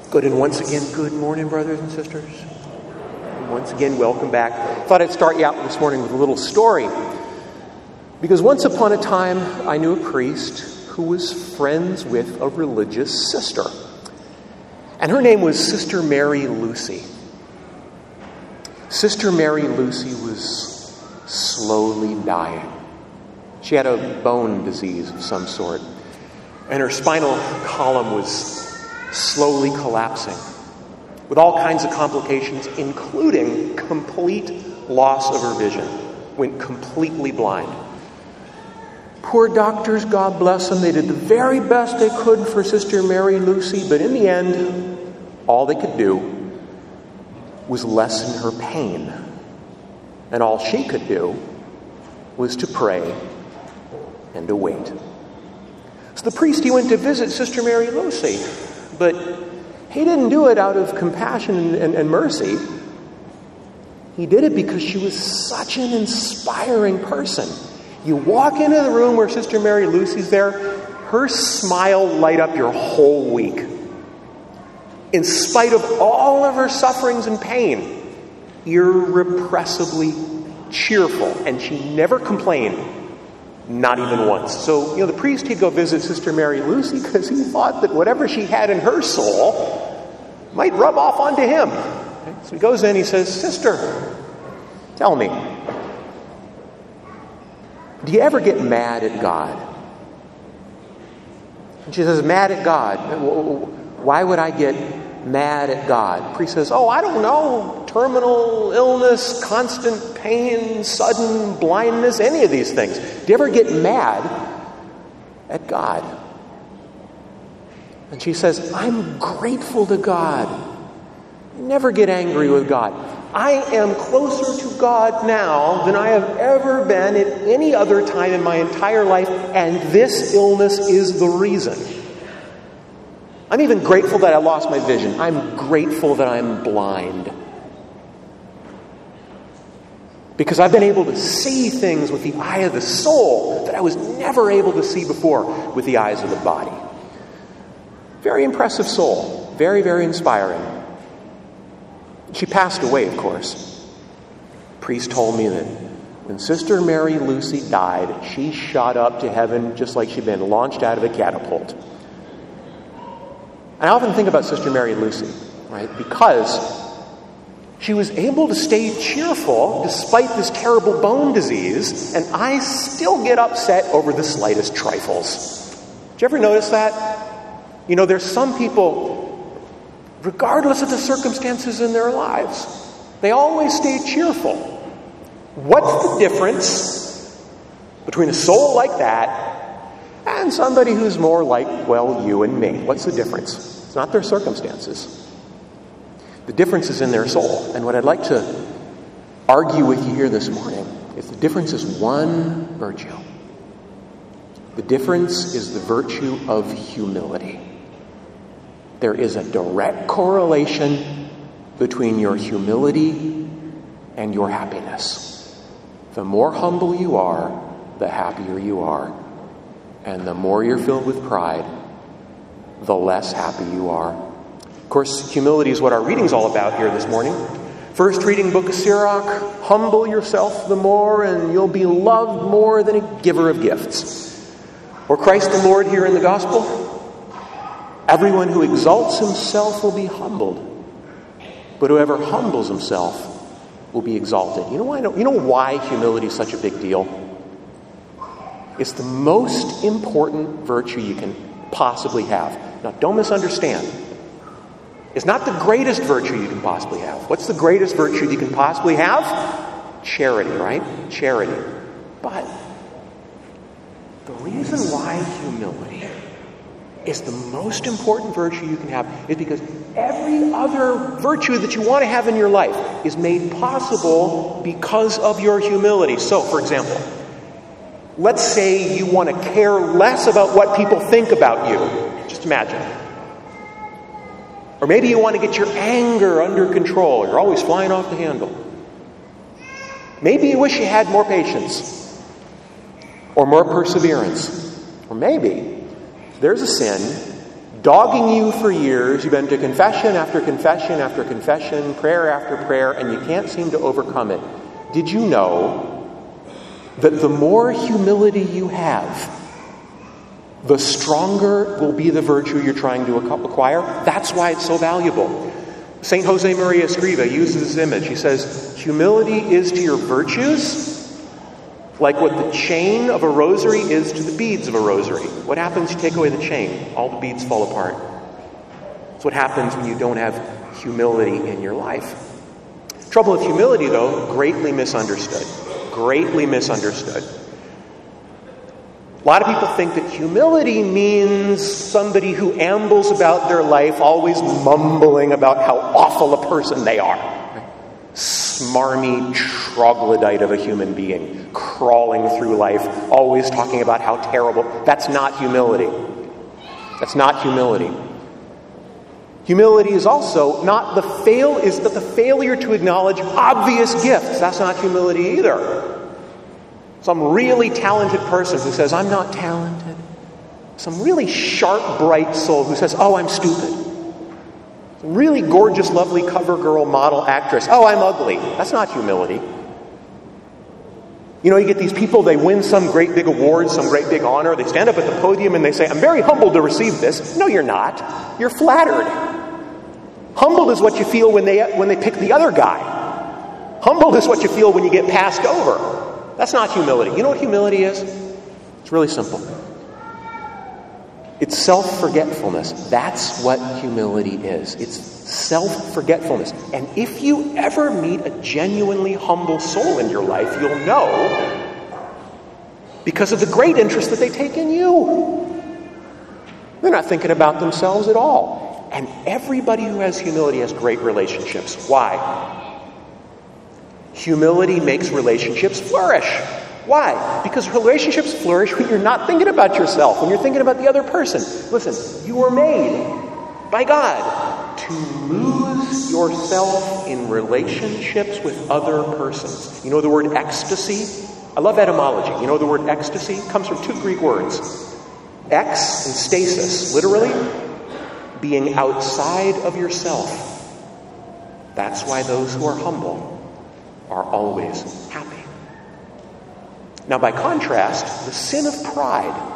Good, and once again, good morning, brothers and sisters. And once again, welcome back. Thought I'd start you out this morning with a little story. Because once upon a time, I knew a priest who was friends with a religious sister. And her name was Sister Mary Lucy. Sister Mary Lucy was slowly dying. She had a bone disease of some sort. And her spinal column was slowly collapsing, with all kinds of complications, including complete loss of her vision. Went completely blind. Poor doctors, God bless them, they did the very best they could for Sister Mary Lucy, but in the end, all they could do was lessen her pain. And all she could do was to pray and to wait. So the priest, he went to visit Sister Mary Lucy, but he didn't do it out of compassion and mercy. He did it because she was such an inspiring person. You walk into the room where Sister Mary Lucy's there, her smile light up your whole week. In spite of all of her sufferings and pain, irrepressibly cheerful, and she never complained. Not even once. So, the priest, he'd go visit Sister Mary Lucy because he thought that whatever she had in her soul might rub off onto him. Okay? So he goes in, he says, "Sister, tell me, do you ever get mad at God?" And she says, "Mad at God? Why would I get mad at God?" The priest says, "Oh, I don't know. Terminal illness, constant pain, sudden blindness, any of these things. Do you ever get mad at God?" And she says, "I'm grateful to God. Never get angry with God. I am closer to God now than I have ever been at any other time in my entire life, and this illness is the reason. I'm even grateful that I lost my vision. I'm grateful that I'm blind. Because I've been able to see things with the eye of the soul that I was never able to see before with the eyes of the body." Very impressive soul. Very, very inspiring. She passed away, of course. The priest told me that when Sister Mary Lucy died, she shot up to heaven just like she'd been launched out of a catapult. And I often think about Sister Mary Lucy, right? Because she was able to stay cheerful despite this terrible bone disease, and I still get upset over the slightest trifles. Did you ever notice that? There's some people, regardless of the circumstances in their lives, they always stay cheerful. What's the difference between a soul like that and somebody who's more like, well, you and me? What's the difference? It's not their circumstances. The difference is in their soul. And what I'd like to argue with you here this morning is the difference is one virtue. The difference is the virtue of humility. There is a direct correlation between your humility and your happiness. The more humble you are, the happier you are. And the more you're filled with pride, the less happy you are. Of course, humility is what our reading's all about here this morning. First reading, book of Sirach, "Humble yourself the more, and you'll be loved more than a giver of gifts." Or Christ the Lord here in the gospel, "Everyone who exalts himself will be humbled, but whoever humbles himself will be exalted." You know why humility is such a big deal? It's the most important virtue you can possibly have. Now, don't misunderstand. It's not the greatest virtue you can possibly have. What's the greatest virtue you can possibly have? Charity, right? Charity. But the reason why humility is the most important virtue you can have is because every other virtue that you want to have in your life is made possible because of your humility. So, for example, let's say you want to care less about what people think about you. Just imagine. Or maybe you want to get your anger under control. You're always flying off the handle. Maybe you wish you had more patience or more perseverance. Or maybe there's a sin dogging you for years. You've been to confession after confession after confession, prayer after prayer, and you can't seem to overcome it. Did you know that the more humility you have, the stronger will be the virtue you're trying to acquire? That's why it's so valuable. St. Jose Maria Escriva uses this image. He says, humility is to your virtues like what the chain of a rosary is to the beads of a rosary. What happens? You take away the chain, all the beads fall apart. That's what happens when you don't have humility in your life. Trouble with humility, though, greatly misunderstood. Greatly misunderstood. A lot of people think that humility means somebody who ambles about their life always mumbling about how awful a person they are. Smarmy troglodyte of a human being, crawling through life, always talking about how terrible. That's not humility. That's not humility. Humility is also not the failure to acknowledge obvious gifts. That's not humility either. Some really talented person who says, I'm not talented. Some really sharp, bright soul who says, oh, I'm stupid. Some really gorgeous, lovely cover girl model actress. Oh, I'm ugly. That's not humility. You know, you get these people, they win some great big award, some great big honor. They stand up at the podium and they say, I'm very humbled to receive this. No, you're not. You're flattered. Humbled is what you feel when they pick the other guy. Humbled is what you feel when you get passed over. That's not humility. You know what humility is? It's really simple. It's self-forgetfulness. That's what humility is. It's self-forgetfulness. And if you ever meet a genuinely humble soul in your life, you'll know because of the great interest that they take in you. They're not thinking about themselves at all. And everybody who has humility has great relationships. Why? Humility makes relationships flourish. Why? Because relationships flourish when you're not thinking about yourself, when you're thinking about the other person. Listen, you were made by God to lose yourself in relationships with other persons. You know the word ecstasy? I love etymology. You know the word ecstasy? It comes from two Greek words. Ex and stasis, literally, being outside of yourself. That's why those who are humble are always happy. Now, by contrast, the sin of pride,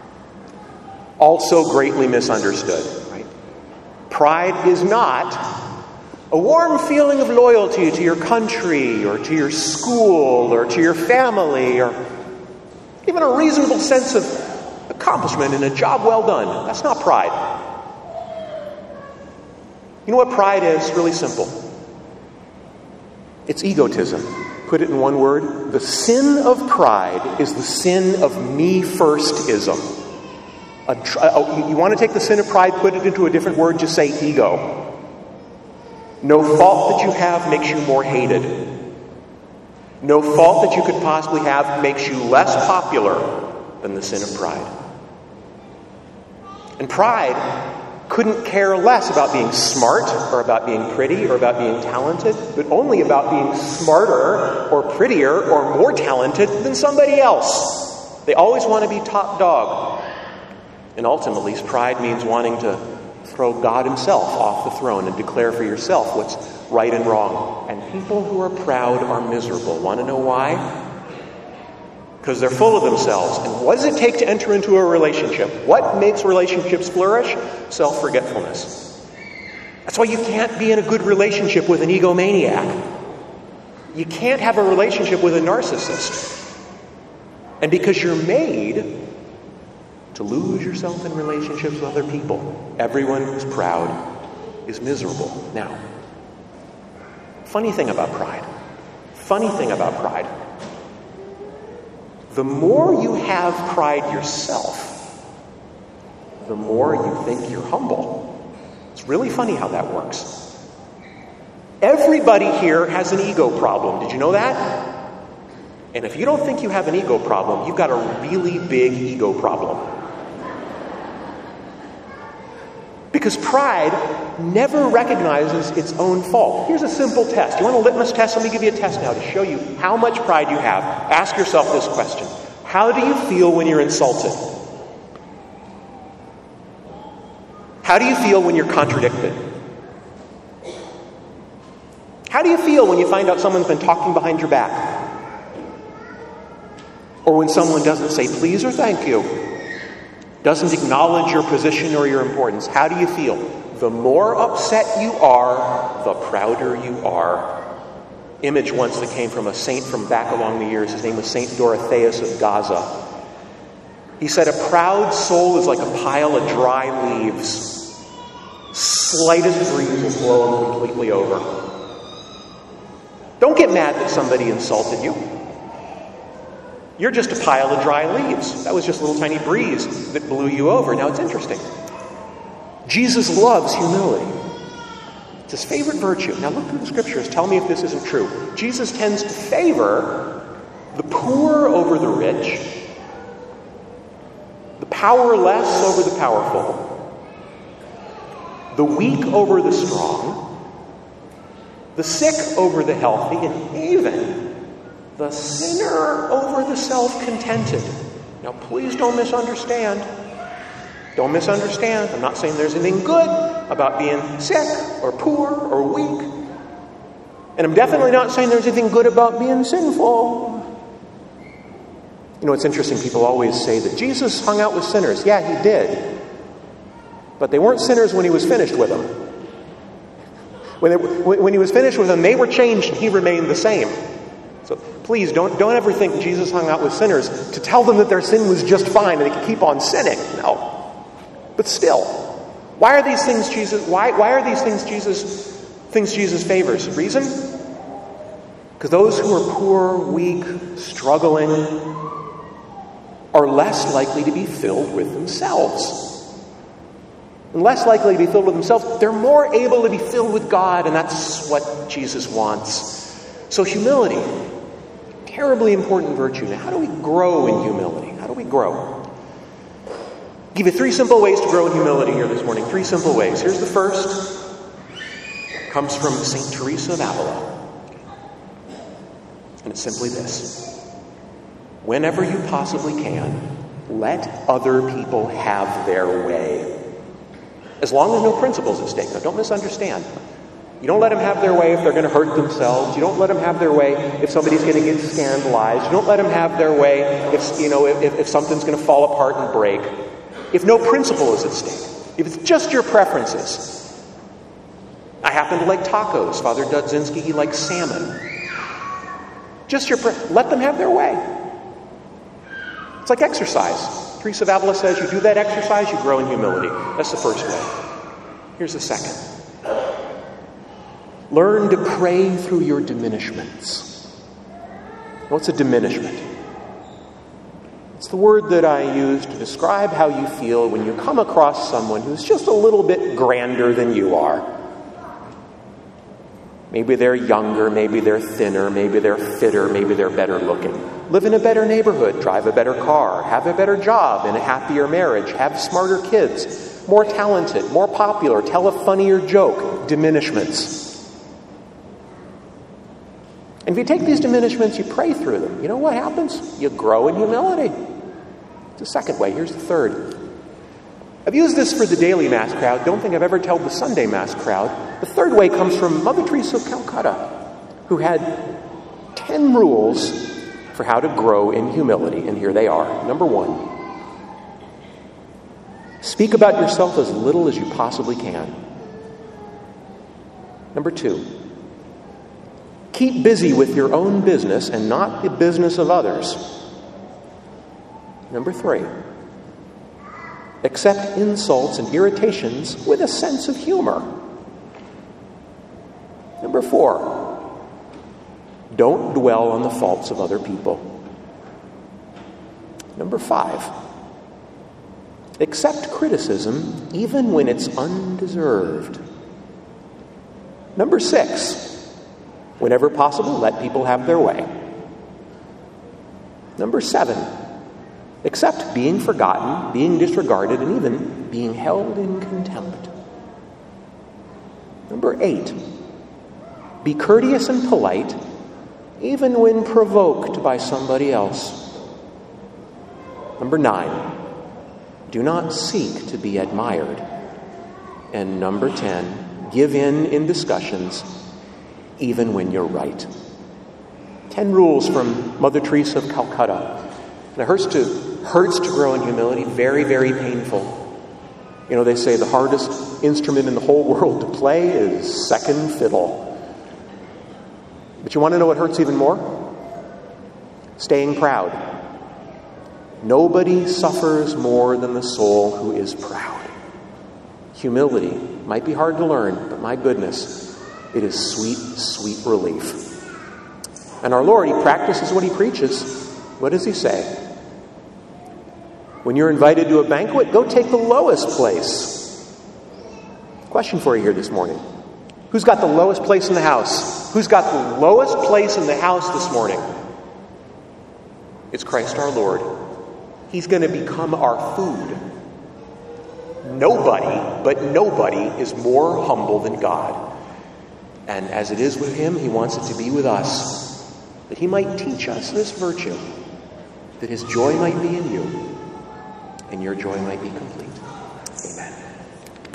also greatly misunderstood, right? Pride is not a warm feeling of loyalty to your country or to your school or to your family or even a reasonable sense of accomplishment in a job well done. That's not pride. You know what pride is? Really simple. It's egotism. Put it in one word. The sin of pride is the sin of me-firstism. You want to take the sin of pride, put it into a different word, just say ego. No fault that you have makes you more hated. No fault that you could possibly have makes you less popular than the sin of pride. And pride couldn't care less about being smart or about being pretty or about being talented, but only about being smarter or prettier or more talented than somebody else. They always want to be top dog. And ultimately, pride means wanting to throw God himself off the throne and declare for yourself what's right and wrong. And people who are proud are miserable. Want to know why? Because they're full of themselves. And what does it take to enter into a relationship? What makes relationships flourish? Self-forgetfulness. That's why you can't be in a good relationship with an egomaniac. You can't have a relationship with a narcissist. And because you're made to lose yourself in relationships with other people, everyone who's proud is miserable. Now, funny thing about pride. The more you have pride yourself, the more you think you're humble. It's really funny how that works. Everybody here has an ego problem. Did you know that? And if you don't think you have an ego problem, you've got a really big ego problem. Because pride never recognizes its own fault. Here's a simple test. You want a litmus test? Let me give you a test now to show you how much pride you have. Ask yourself this question. How do you feel when you're insulted? How do you feel when you're contradicted? How do you feel when you find out someone's been talking behind your back? Or when someone doesn't say please or thank you, doesn't acknowledge your position or your importance? How do you feel? The more upset you are, the prouder you are. Image once that came from a saint from back along the years. His name was Saint Dorotheus of Gaza. He said, a proud soul is like a pile of dry leaves. Slightest breeze will blow them completely over. Don't get mad that somebody insulted you. You're just a pile of dry leaves. That was just a little tiny breeze that blew you over. Now it's interesting. Jesus loves humility. It's his favorite virtue. Now look through the scriptures. Tell me if this isn't true. Jesus tends to favor the poor over the rich, the powerless over the powerful, the weak over the strong, the sick over the healthy, and even the sinner over the self-contented. Now, please don't misunderstand. Don't misunderstand. I'm not saying there's anything good about being sick or poor or weak. And I'm definitely not saying there's anything good about being sinful. You know, it's interesting. People always say that Jesus hung out with sinners. Yeah, he did. But they weren't sinners when he was finished with them. When he was finished with them, they were changed and he remained the same. So please don't ever think Jesus hung out with sinners to tell them that their sin was just fine and they could keep on sinning. No. But still, why are these things Jesus Jesus favors? Reason? Because those who are poor, weak, struggling are less likely to be filled with themselves. And less likely to be filled with themselves, they're more able to be filled with God, and that's what Jesus wants. So humility, terribly important virtue. Now, how do we grow in humility? How do we grow? I'll give you 3 simple ways to grow in humility here this morning. 3 simple ways. Here's the first. It comes from St. Teresa of Avila. And it's simply this. Whenever you possibly can, let other people have their way. As long as no principles at stake. Now, don't misunderstand. You don't let them have their way if they're going to hurt themselves. You don't let them have their way if somebody's going to get scandalized. You don't let them have their way if something's going to fall apart and break. If no principle is at stake. If it's just your preferences. I happen to like tacos. Father Dudzinski, he likes salmon. Just let them have their way. It's like exercise. Teresa of Avila says you do that exercise, you grow in humility. That's the first way. Here's the second. Learn to pray through your diminishments. What's a diminishment? It's the word that I use to describe how you feel when you come across someone who's just a little bit grander than you are. Maybe they're younger, maybe they're thinner, maybe they're fitter, maybe they're better looking. Live in a better neighborhood, drive a better car, have a better job, in a happier marriage, have smarter kids, more talented, more popular, tell a funnier joke. Diminishments. And if you take these diminishments, you pray through them. You know what happens? You grow in humility. It's the second way. Here's the third. I've used this for the daily Mass crowd. Don't think I've ever told the Sunday Mass crowd. The third way comes from Mother Teresa of Calcutta, who had 10 rules for how to grow in humility. And here they are. Number 1, speak about yourself as little as you possibly can. Number 2, keep busy with your own business and not the business of others. Number 3, accept insults and irritations with a sense of humor. Number 4, don't dwell on the faults of other people. Number 5, accept criticism even when it's undeserved. Number 6, whenever possible, let people have their way. Number 7, accept being forgotten, being disregarded, and even being held in contempt. Number 8, be courteous and polite, even when provoked by somebody else. Number 9, do not seek to be admired. And number 10, give in discussions, even when you're right. 10 rules from Mother Teresa of Calcutta. And it hurts to grow in humility, very, very painful. You know, they say the hardest instrument in the whole world to play is second fiddle. But you want to know what hurts even more? Staying proud. Nobody suffers more than the soul who is proud. Humility might be hard to learn, but my goodness, it is sweet, sweet relief. And our Lord, he practices what he preaches. What does he say? When you're invited to a banquet, go take the lowest place. Question for you here this morning. Who's got the lowest place in the house? Who's got the lowest place in the house this morning? It's Christ our Lord. He's going to become our food. Nobody is more humble than God. And as it is with him, he wants it to be with us, that he might teach us this virtue, that his joy might be in you, and your joy might be complete.